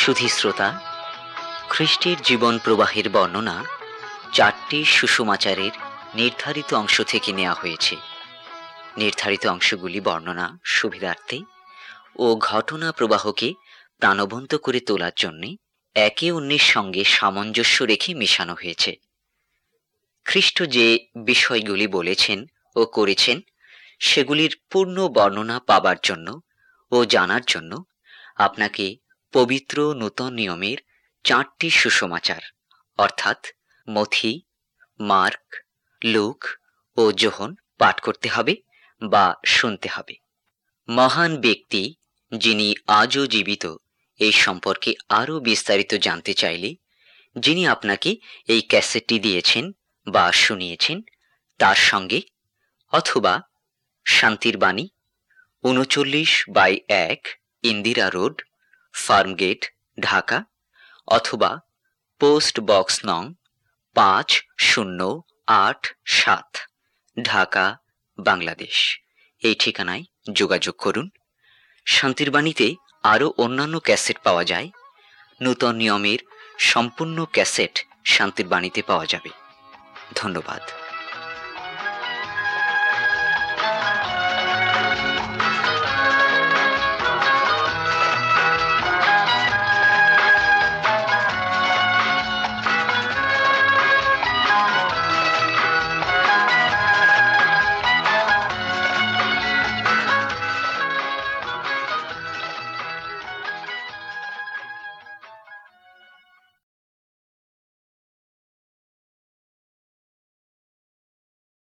সুধী শ্রোতা, খ্রিস্টের জীবন প্রবাহের বর্ণনা 4টি সুষমাচারের নির্ধারিত অংশ থেকে নেওয়া হয়েছে। নির্ধারিত অংশগুলি বর্ণনা সুবিধার্থে ও ঘটনা প্রবাহকে প্রাণবন্ত করে তোলার জন্য একে অন্যের সঙ্গে সামঞ্জস্য রেখে মেশানো হয়েছে। খ্রিস্ট যে বিষয়গুলি বলেছেন ও করেছেন সেগুলির পূর্ণ বর্ণনা পাবার জন্য ও জানার জন্য আপনাকে পবিত্র নূতন নিয়মের 4টি সুসমাচার অর্থাৎ মথি, মার্ক, লুক ও যোহন পাঠ করতে হবে বা শুনতে হবে। মহান ব্যক্তি যিনি আজও জীবিত এই সম্পর্কে আরও বিস্তারিত জানতে চাইলে যিনি আপনাকে এই ক্যাসেটটি দিয়েছেন বা শুনিয়েছেন তার সঙ্গে, অথবা শান্তির বাণী 39/1 ইন্দিরা রোড, ফার্মগেট, ঢাকা, অথবা পোস্ট বক্স নং 5087, ঢাকা, বাংলাদেশ এই ঠিকানায় যোগাযোগ করুন। শান্তির বাণীতে আরও অন্যান্য ক্যাসেট পাওয়া যায়। নূতন নিয়মের সম্পূর্ণ ক্যাসেট শান্তির বাণীতে পাওয়া যাবে। ধন্যবাদ।